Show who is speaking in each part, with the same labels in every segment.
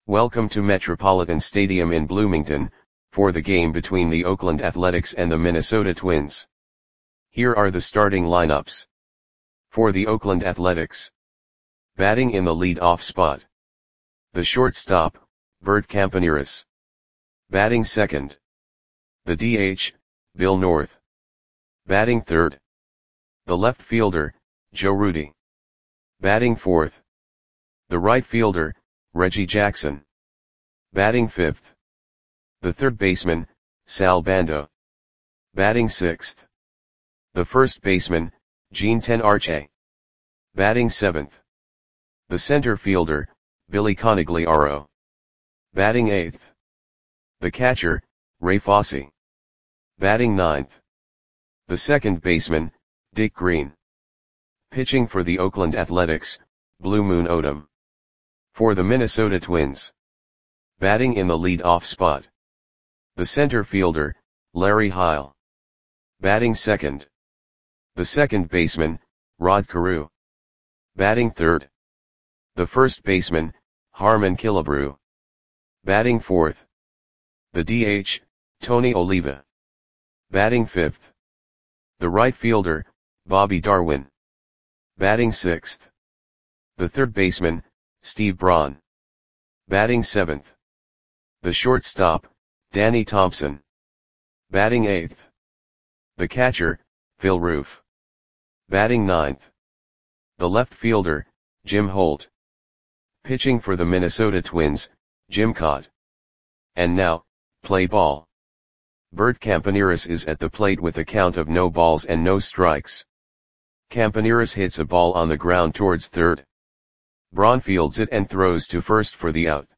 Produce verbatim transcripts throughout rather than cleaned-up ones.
Speaker 1: Welcome to Metropolitan Stadium in Bloomington, for the game between the Oakland Athletics and the Minnesota Twins. Here are the starting lineups. For the Oakland Athletics. Batting in the lead-off spot. The shortstop, Bert Campaneris. Batting second. The D H, Bill North. Batting third. The left fielder, Joe Rudi. Batting fourth. The right fielder, Reggie Jackson. Batting fifth. The third baseman, Sal Bando. Batting sixth. The first baseman, Gene Tenarche. Batting seventh. The center fielder, Billy Conigliaro. Batting eighth. The catcher, Ray Fosse. Batting ninth. The second baseman, Dick Green. Pitching for the Oakland Athletics, Blue Moon Odom. For the Minnesota Twins. Batting in the lead-off spot. The center fielder, Larry Heil. Batting second. The second baseman, Rod Carew. Batting third. The first baseman, Harmon Killebrew. Batting fourth. The D H, Tony Oliva. Batting fifth. The right fielder, Bobby Darwin. Batting sixth. The third baseman, Steve Braun. Batting seventh. The shortstop, Danny Thompson. Batting eighth. The catcher, Phil Roof. Batting ninth. The left fielder, Jim Holt. Pitching for the Minnesota Twins, Jim Kaat. And now, play ball. Bert Campaneris is at the plate with a count of no balls and no strikes. Campaneris hits a ball on the ground towards third. Braun fields it and throws to first for the out.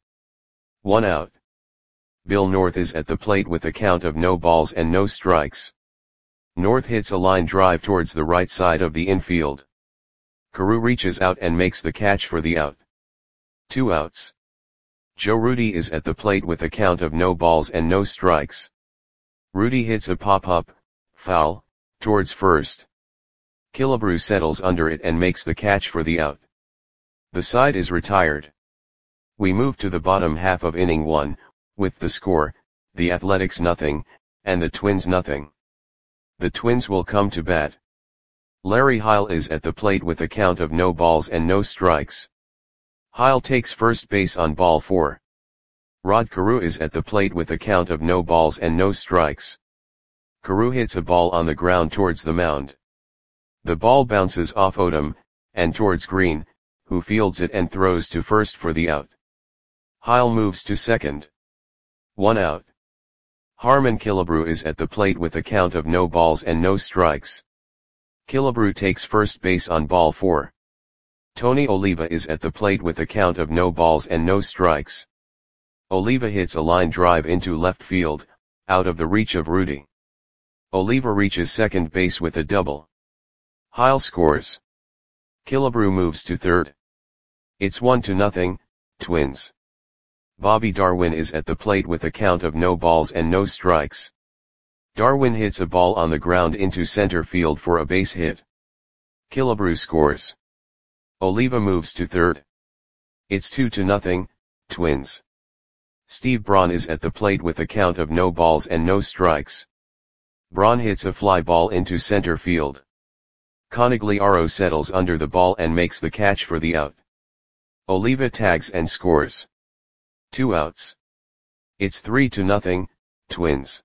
Speaker 1: One out. Bill North is at the plate with a count of no balls and no strikes. North hits a line drive towards the right side of the infield. Carew reaches out and makes the catch for the out. Two outs. Joe Rudi is at the plate with a count of no balls and no strikes. Rudi hits a pop-up, foul, towards first. Killebrew settles under it and makes the catch for the out. The side is retired. We move to the bottom half of inning one, with the score, the Athletics nothing, and the Twins nothing. The Twins will come to bat. Larry Heil is at the plate with a count of no balls and no strikes. Heil takes first base on ball four. Rod Carew is at the plate with a count of no balls and no strikes. Carew hits a ball on the ground towards the mound. The ball bounces off Odom, and towards Green, who fields it and throws to first for the out. Heil moves to second. One out. Harmon Killebrew is at the plate with a count of no balls and no strikes. Killebrew takes first base on ball four. Tony Oliva is at the plate with a count of no balls and no strikes. Oliva hits a line drive into left field, out of the reach of Rudi. Oliva reaches second base with a double. Heil scores. Killebrew moves to third. It's one to nothing, Twins. Bobby Darwin is at the plate with a count of no balls and no strikes. Darwin hits a ball on the ground into center field for a base hit. Killebrew scores. Oliva moves to third. It's two to nothing, Twins. Steve Braun is at the plate with a count of no balls and no strikes. Braun hits a fly ball into center field. Conigliaro settles under the ball and makes the catch for the out. Oliva tags and scores. Two outs. It's three to nothing, Twins.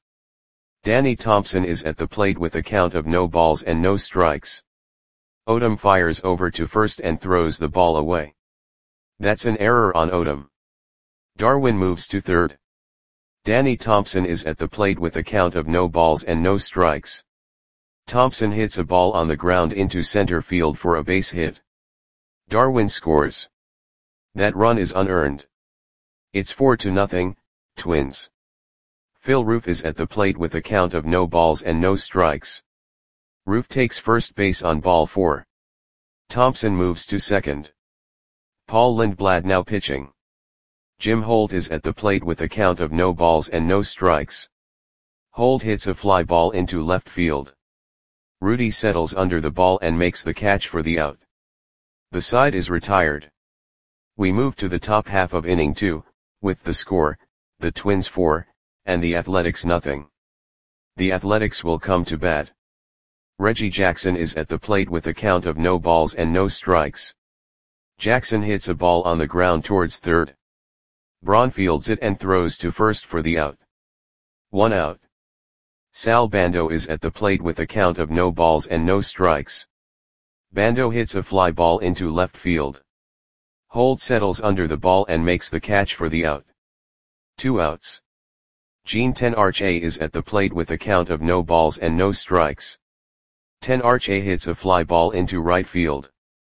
Speaker 1: Danny Thompson is at the plate with a count of no balls and no strikes. Odom fires over to first and throws the ball away. That's an error on Odom. Darwin moves to third. Danny Thompson is at the plate with a count of no balls and no strikes. Thompson hits a ball on the ground into center field for a base hit. Darwin scores. That run is unearned. It's four to nothing, Twins. Phil Roof is at the plate with a count of no balls and no strikes. Roof takes first base on ball four. Thompson moves to second. Paul Lindblad now pitching. Jim Holt is at the plate with a count of no balls and no strikes. Holt hits a fly ball into left field. Rudi settles under the ball and makes the catch for the out. The side is retired. We move to the top half of inning two, with the score, the Twins four, and the Athletics nothing. The Athletics will come to bat. Reggie Jackson is at the plate with a count of no balls and no strikes. Jackson hits a ball on the ground towards third. Braun fields it and throws to first for the out. One out. Sal Bando is at the plate with a count of no balls and no strikes. Bando hits a fly ball into left field. Holt settles under the ball and makes the catch for the out. Two outs. Gene Tenarche is at the plate with a count of no balls and no strikes. Tenarche hits a fly ball into right field.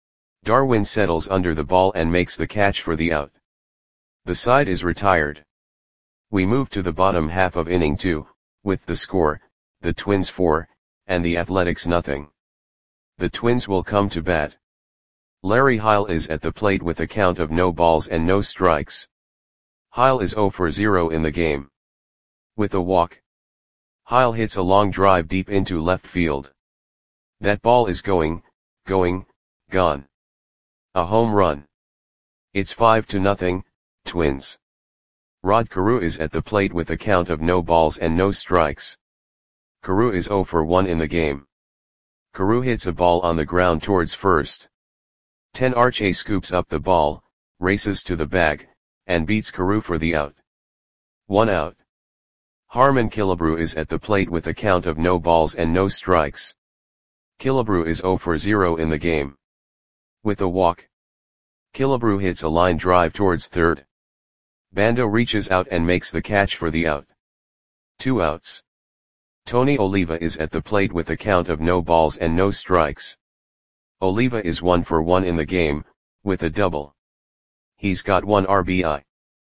Speaker 1: Darwin settles under the ball and makes the catch for the out. The side is retired. We move to the bottom half of inning two, with the score, the Twins four, and the Athletics nothing. The Twins will come to bat. Larry Heil is at the plate with a count of no balls and no strikes. Heil is zero for zero in the game. With a walk. Heil hits a long drive deep into left field. That ball is going, going, gone. A home run. It's five to nothing, Twins. Rod Carew is at the plate with a count of no balls and no strikes. Carew is zero for one in the game. Carew hits a ball on the ground towards first. Tenarche scoops up the ball, races to the bag, and beats Carew for the out. One out. Harmon Killebrew is at the plate with a count of no balls and no strikes. Killebrew is zero for zero in the game. With a walk. Killebrew hits a line drive towards third. Bando reaches out and makes the catch for the out. Two outs. Tony Oliva is at the plate with a count of no balls and no strikes. Oliva is one for one in the game, with a double. He's got one R B I.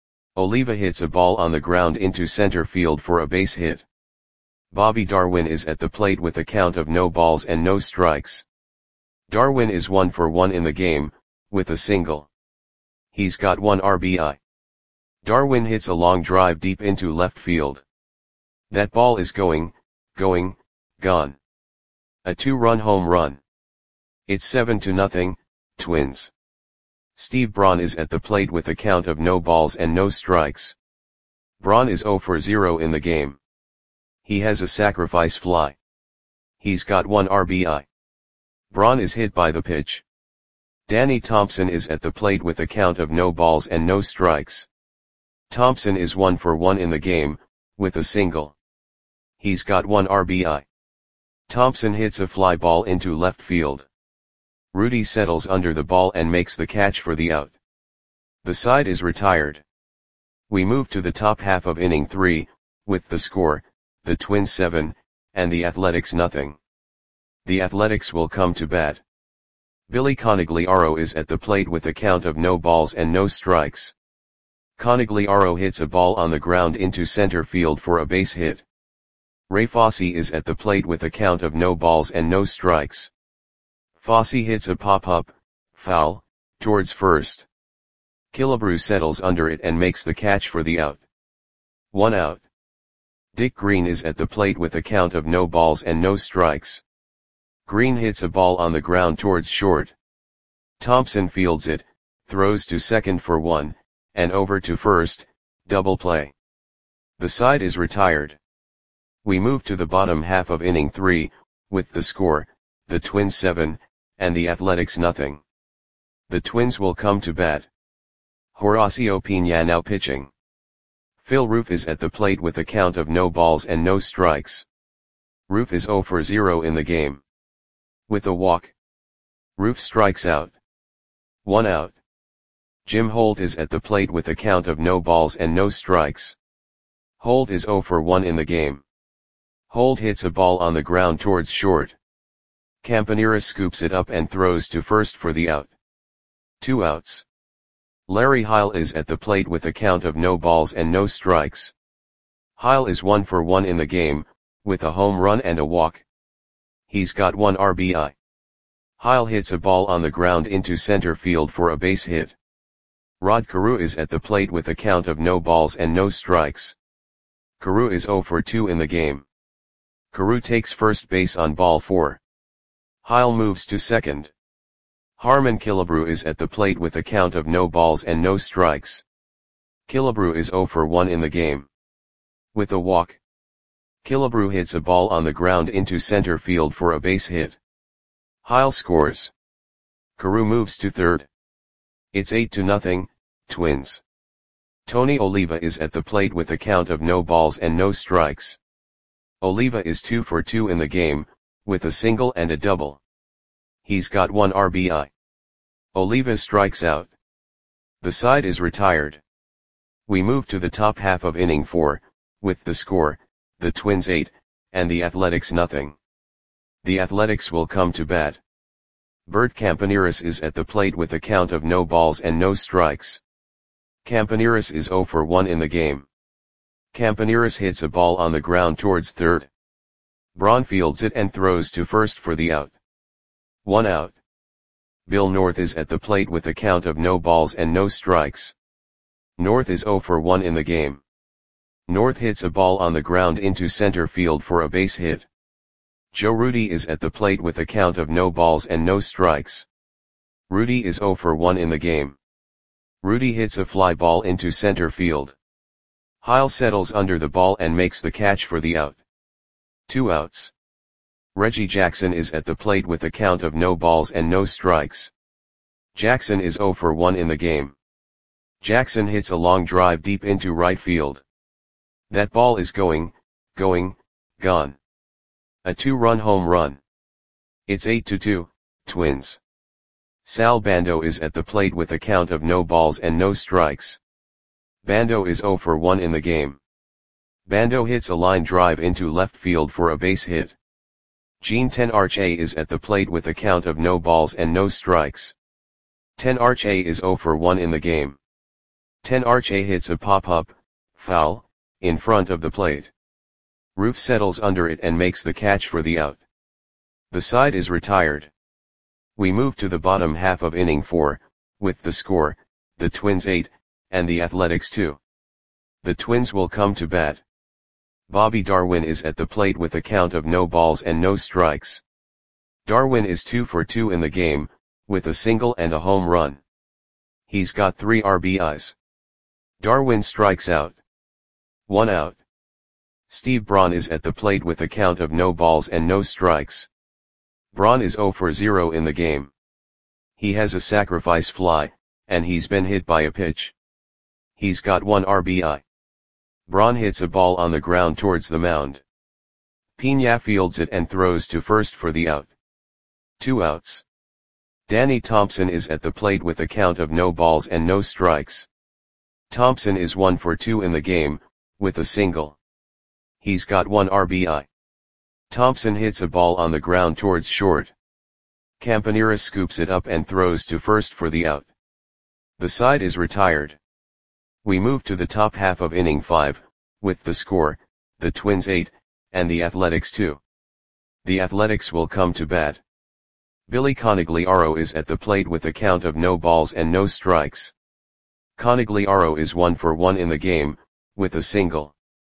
Speaker 1: Oliva hits a ball on the ground into center field for a base hit. Bobby Darwin is at the plate with a count of no balls and no strikes. Darwin is one for one in the game, with a single. He's got one R B I. Darwin hits a long drive deep into left field. That ball is going, going, gone. A two-run home run. It's seven to nothing, Twins. Steve Braun is at the plate with a count of no balls and no strikes. Braun is zero for zero in the game. He has a sacrifice fly. He's got one R B I. Braun is hit by the pitch. Danny Thompson is at the plate with a count of no balls and no strikes. Thompson is one for one in the game, with a single. He's got one R B I. Thompson hits a fly ball into left field. Rudy settles under the ball and makes the catch for the out. The side is retired. We move to the top half of inning three, with the score, the Twins seven, and the Athletics nothing. The Athletics will come to bat. Billy Conigliaro is at the plate with a count of no balls and no strikes. Conigliaro hits a ball on the ground into center field for a base hit. Ray Fosse is at the plate with a count of no balls and no strikes. Fosse hits a pop-up, foul, towards first. Killebrew settles under it and makes the catch for the out. One out. Dick Green is at the plate with a count of no balls and no strikes. Green hits a ball on the ground towards short. Thompson fields it, throws to second for one, and over to first, double play. The side is retired. We move to the bottom half of inning three, with the score, the Twins seven, and the Athletics nothing. The Twins will come to bat. Horacio Piña now pitching. Phil Roof is at the plate with a count of no balls and no strikes. Roof is zero for zero in the game. With a walk. Roof strikes out. One out. Jim Holt is at the plate with a count of no balls and no strikes. Holt is zero for one in the game. Holt hits a ball on the ground towards short. Campanera scoops it up and throws to first for the out. Two outs. Larry Heil is at the plate with a count of no balls and no strikes. Heil is one for one in the game, with a home run and a walk. He's got one R B I. Heil hits a ball on the ground into center field for a base hit. Rod Carew is at the plate with a count of no balls and no strikes. Carew is zero for two in the game. Carew takes first base on ball four. Heil moves to second. Harmon Killebrew is at the plate with a count of no balls and no strikes. Killebrew is zero for one in the game. With a walk, Killebrew hits a ball on the ground into center field for a base hit. Heil scores. Carew moves to third. It's eight to nothing, Twins. Tony Oliva is at the plate with a count of no balls and no strikes. Oliva is two for two in the game, with a single and a double. He's got one R B I. Oliva strikes out. The side is retired. We move to the top half of inning four, with the score, the Twins eight, and the Athletics nothing. The Athletics will come to bat. Bert Campaneris is at the plate with a count of no balls and no strikes. Campaneris is zero for one in the game. Campaneris hits a ball on the ground towards third. Braun fields it and throws to first for the out. One out. Bill North is at the plate with a count of no balls and no strikes. North is zero for one in the game. North hits a ball on the ground into center field for a base hit. Joe Rudi is at the plate with a count of no balls and no strikes. Rudi is zero for one in the game. Rudi hits a fly ball into center field. Heil settles under the ball and makes the catch for the out. Two outs. Reggie Jackson is at the plate with a count of no balls and no strikes. Jackson is zero for one in the game. Jackson hits a long drive deep into right field. That ball is going, going, gone. A two-run home run. It's eight to two, Twins. Sal Bando is at the plate with a count of no balls and no strikes. Bando is zero for one in the game. Bando hits a line drive into left field for a base hit. Gene Tenarche is at the plate with a count of no balls and no strikes. Tenarche is zero for one in the game. Tenarche hits a pop-up, foul, in front of the plate. Roof settles under it and makes the catch for the out. The side is retired. We move to the bottom half of inning four, with the score, the Twins eight, and the Athletics two. The Twins will come to bat. Bobby Darwin is at the plate with a count of no balls and no strikes. Darwin is two for two in the game, with a single and a home run. He's got three R B Is. Darwin strikes out. One out. Steve Braun is at the plate with a count of no balls and no strikes. Braun is zero for zero in the game. He has a sacrifice fly, and he's been hit by a pitch. He's got one R B I. Braun hits a ball on the ground towards the mound. Pena fields it and throws to first for the out. Two outs. Danny Thompson is at the plate with a count of no balls and no strikes. Thompson is one for two in the game, with a single. He's got one R B I. Thompson hits a ball on the ground towards short. Campaneris scoops it up and throws to first for the out. The side is retired. We move to the top half of inning five, with the score, the Twins eight, and the Athletics two. The Athletics will come to bat. Billy Conigliaro is at the plate with a count of no balls and no strikes. Conigliaro is one for one in the game, with a single.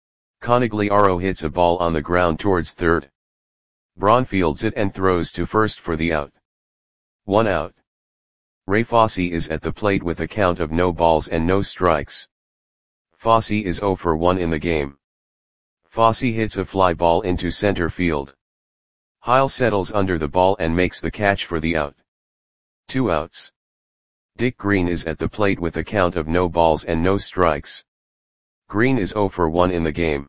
Speaker 1: Conigliaro hits a ball on the ground towards third. Braun fields it and throws to first for the out. One out. Ray Fosse is at the plate with a count of no balls and no strikes. Fosse is zero for one in the game. Fosse hits a fly ball into center field. Heil settles under the ball and makes the catch for the out. Two outs. Dick Green is at the plate with a count of no balls and no strikes. Green is zero for one in the game.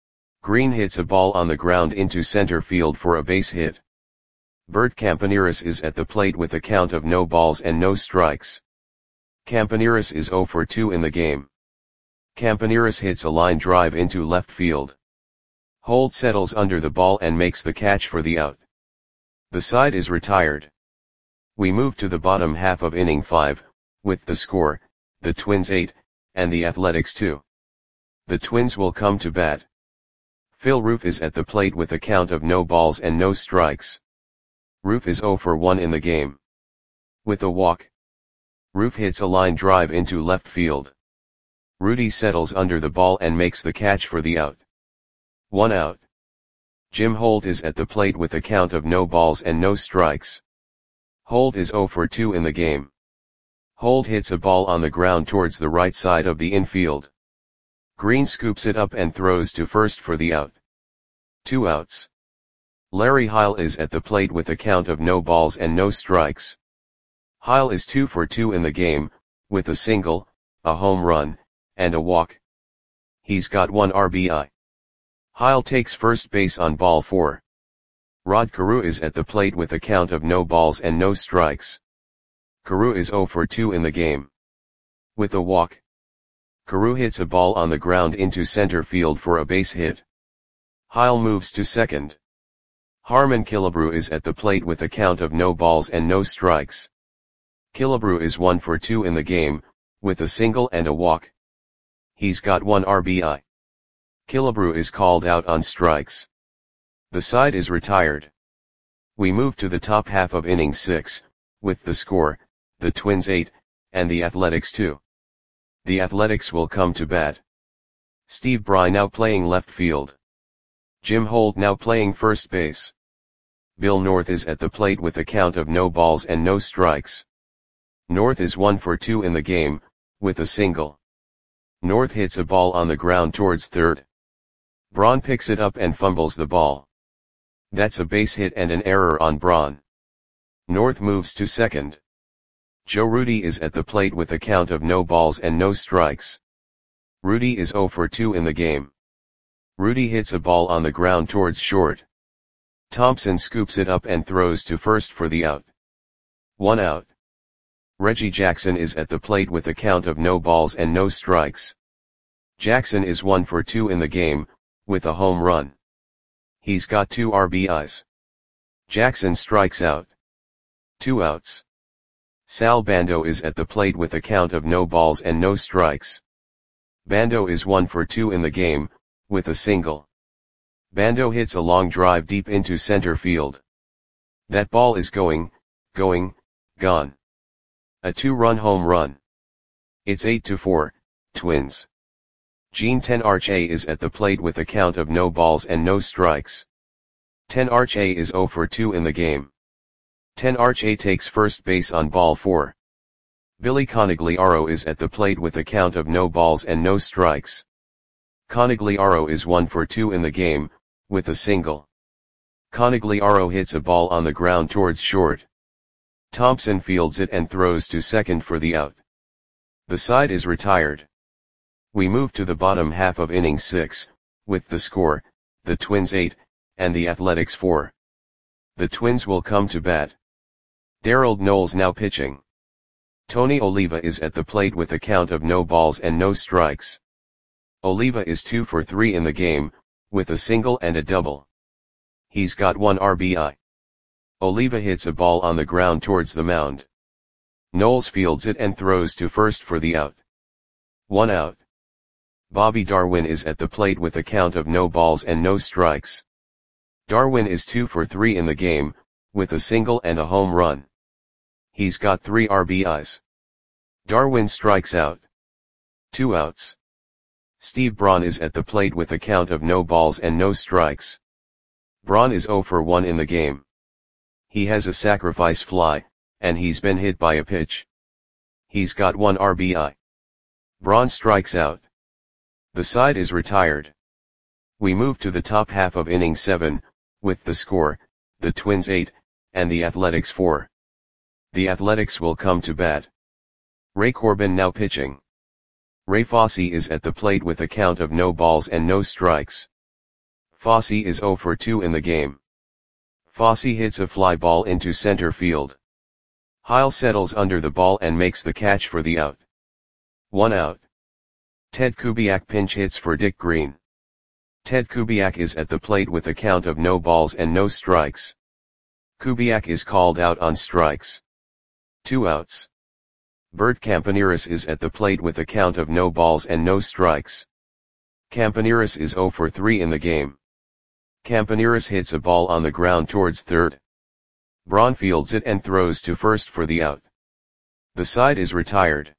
Speaker 1: Green hits a ball on the ground into center field for a base hit. Bert Campaneris is at the plate with a count of no balls and no strikes. Campaneris is zero for two in the game. Campaneris hits a line drive into left field. Holt settles under the ball and makes the catch for the out. The side is retired. We move to the bottom half of inning five, with the score, the Twins eight, and the Athletics two. The Twins will come to bat. Phil Roof is at the plate with a count of no balls and no strikes. Roof is zero for one in the game. With a walk, Roof hits a line drive into left field. Rudi settles under the ball and makes the catch for the out. One out. Jim Holt is at the plate with a count of no balls and no strikes. Holt is zero for two in the game. Hold hits a ball on the ground towards the right side of the infield. Green scoops it up and throws to first for the out. Two outs. Larry Heil is at the plate with a count of no balls and no strikes. Heil is two for two in the game, with a single, a home run, and a walk. He's got one R B I. Heil takes first base on ball four. Rod Carew is at the plate with a count of no balls and no strikes. Carew is zero for two in the game. With a walk. Carew hits a ball on the ground into center field for a base hit. Heil moves to second. Harmon Killebrew is at the plate with a count of no balls and no strikes. Killebrew is one for two in the game, with a single and a walk. He's got one R B I. Killebrew is called out on strikes. The side is retired. We move to the top half of inning six, with the score, the Twins eight, and the Athletics two. The Athletics will come to bat. Steve Bry now playing left field. Jim Holt now playing first base. Bill North is at the plate with a count of no balls and no strikes. North is one for two in the game, with a single. North hits a ball on the ground towards third. Braun picks it up and fumbles the ball. That's a base hit and an error on Braun. North moves to second. Joe Rudi is at the plate with a count of no balls and no strikes. Rudi is zero for two in the game. Rudi hits a ball on the ground towards short. Thompson scoops it up and throws to first for the out. One out. Reggie Jackson is at the plate with a count of no balls and no strikes. Jackson is one for two in the game, with a home run. He's got two R B Is. Jackson strikes out. Two outs. Sal Bando is at the plate with a count of no balls and no strikes. Bando is one for two in the game, with a single. Bando hits a long drive deep into center field. That ball is going, going, gone. A two-run home run. It's eight to four, Twins. Gene Tenarche is at the plate with a count of no balls and no strikes. Tenarche is zero for two in the game. Tenarche takes first base on ball four. Billy Conigliaro is at the plate with a count of no balls and no strikes. Conigliaro is one for two in the game, with a single. Conigliaro hits a ball on the ground towards short. Thompson fields it and throws to second for the out. The side is retired. We move to the bottom half of inning six, with the score, the Twins eight, and the Athletics four. The Twins will come to bat. Darrell Knowles now pitching. Tony Oliva is at the plate with a count of no balls and no strikes. Oliva is two for three in the game, with a single and a double. He's got one R B I. Oliva hits a ball on the ground towards the mound. Knowles fields it and throws to first for the out. One out. Bobby Darwin is at the plate with a count of no balls and no strikes. Darwin is two for three in the game, with a single and a home run. He's got three R B Is. Darwin strikes out. Two outs. Steve Braun is at the plate with a count of no balls and no strikes. Braun is zero for one in the game. He has a sacrifice fly, and he's been hit by a pitch. He's got one R B I. Braun strikes out. The side is retired. We move to the top half of inning seven, with the score, the Twins eight, and the Athletics four. The Athletics will come to bat. Ray Corbin now pitching. Ray Fosse is at the plate with a count of no balls and no strikes. Fosse is zero for two in the game. Fosse hits a fly ball into center field. Heil settles under the ball and makes the catch for the out. One out. Ted Kubiak pinch hits for Dick Green. Ted Kubiak is at the plate with a count of no balls and no strikes. Kubiak is called out on strikes. Two outs. Bert Campaneris is at the plate with a count of no balls and no strikes. Campaneris is zero for three in the game. Campaneris hits a ball on the ground towards third. Braun fields it and throws to first for the out. The side is retired.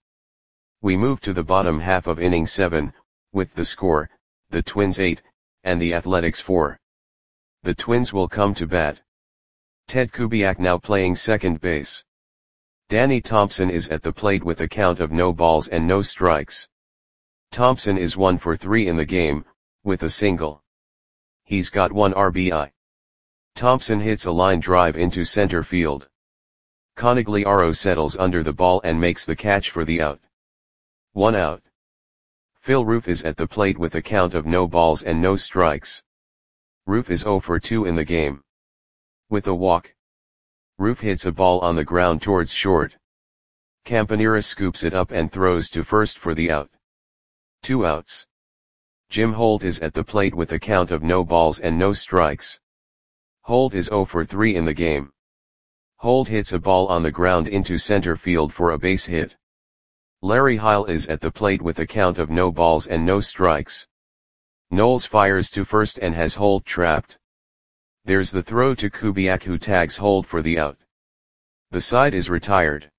Speaker 1: We move to the bottom half of inning seven, with the score, the Twins eight, and the Athletics four. The Twins will come to bat. Ted Kubiak now playing second base. Danny Thompson is at the plate with a count of no balls and no strikes. Thompson is one for three in the game, with a single. He's got one R B I. Thompson hits a line drive into center field. Conigliaro settles under the ball and makes the catch for the out. One out. Phil Roof is at the plate with a count of no balls and no strikes. Roof is zero for two in the game. With a walk. Roof hits a ball on the ground towards short. Campanera scoops it up and throws to first for the out. Two outs. Jim Holt is at the plate with a count of no balls and no strikes. Holt is zero for three in the game. Holt hits a ball on the ground into center field for a base hit. Larry Heil is at the plate with a count of no balls and no strikes. Knowles fires to first and has Holt trapped. There's the throw to Kubiak, who tags Holt for the out. The side is retired.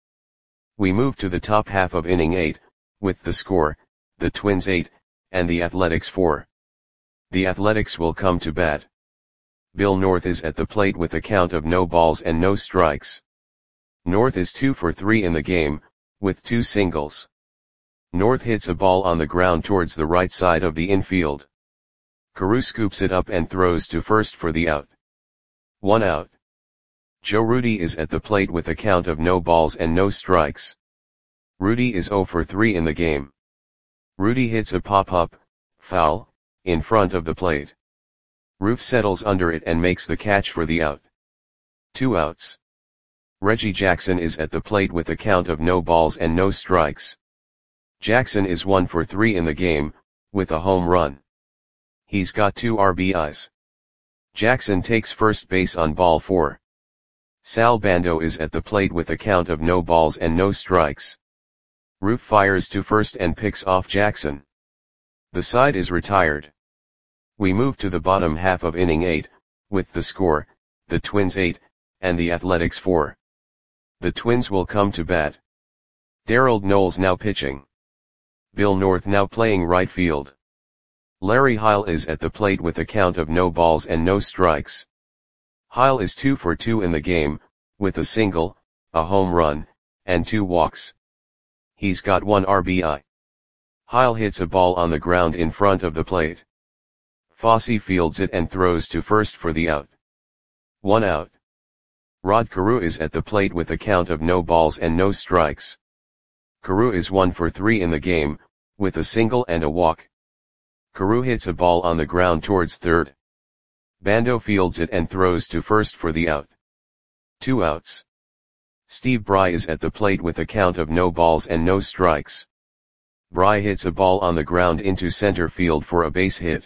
Speaker 1: We move to the top half of inning eight, with the score, the Twins eight, and the Athletics four. The Athletics will come to bat. Bill North is at the plate with a count of no balls and no strikes. North is two for three in the game, with two singles. North hits a ball on the ground towards the right side of the infield. Carew scoops it up and throws to first for the out. One out. Joe Rudi is at the plate with a count of no balls and no strikes. Rudi is zero for three in the game. Rudi hits a pop-up, foul, in front of the plate. Roof settles under it and makes the catch for the out. Two outs. Reggie Jackson is at the plate with a count of no balls and no strikes. Jackson is one for three in the game, with a home run. He's got two R B Is. Jackson takes first base on ball four. Sal Bando is at the plate with a count of no balls and no strikes. Roof fires to first and picks off Jackson. The side is retired. We move to the bottom half of inning eight, with the score, the Twins eight, and the Athletics four. The Twins will come to bat. Darrell Knowles now pitching. Bill North now playing right field. Larry Heil is at the plate with a count of no balls and no strikes. Heil is two for two in the game, with a single, a home run, and two walks. He's got one R B I. Heil hits a ball on the ground in front of the plate. Fosse fields it and throws to first for the out. One out. Rod Carew is at the plate with a count of no balls and no strikes. Carew is one for three in the game, with a single and a walk. Carew hits a ball on the ground towards third. Bando fields it and throws to first for the out. Two outs. Steve Bry is at the plate with a count of no balls and no strikes. Bry hits a ball on the ground into center field for a base hit.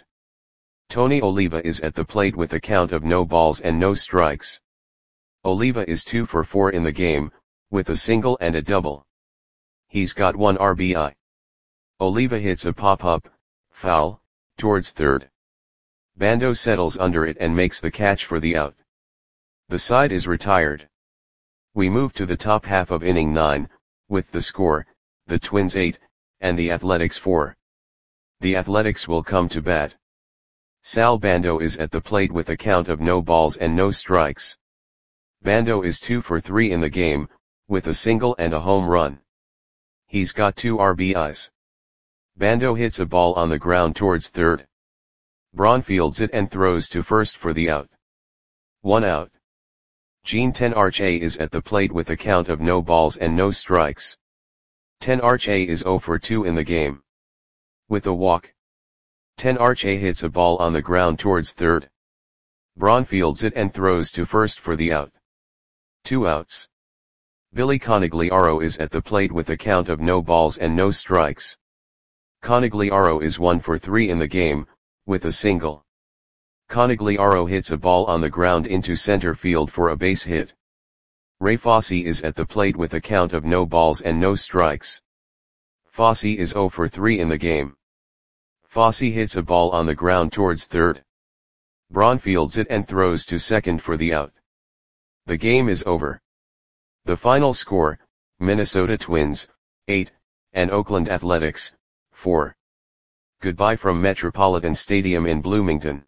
Speaker 1: Tony Oliva is at the plate with a count of no balls and no strikes. Oliva is two for four in the game, with a single and a double. He's got one R B I. Oliva hits a pop-up, foul, towards third. Bando settles under it and makes the catch for the out. The side is retired. We move to the top half of inning nine, with the score, the Twins eight, and the Athletics four. The Athletics will come to bat. Sal Bando is at the plate with a count of no balls and no strikes. Bando is two for three in the game, with a single and a home run. He's got two R B Is. Bando hits a ball on the ground towards third. Braun fields it and throws to first for the out. One out. Gene Tenarche is at the plate with a count of no balls and no strikes. Tenarche is zero for two in the game. With a walk. Tenarche hits a ball on the ground towards third. Braun fields it and throws to first for the out. Two outs. Billy Conigliaro is at the plate with a count of no balls and no strikes. Conigliaro is one for three in the game, with a single. Conigliaro hits a ball on the ground into center field for a base hit. Ray Fosse is at the plate with a count of no balls and no strikes. Fosse is zero for three in the game. Fosse hits a ball on the ground towards third. Braun fields it and throws to second for the out. The game is over. The final score, Minnesota Twins, eight, and Oakland Athletics, four. Goodbye from Metropolitan Stadium in Bloomington.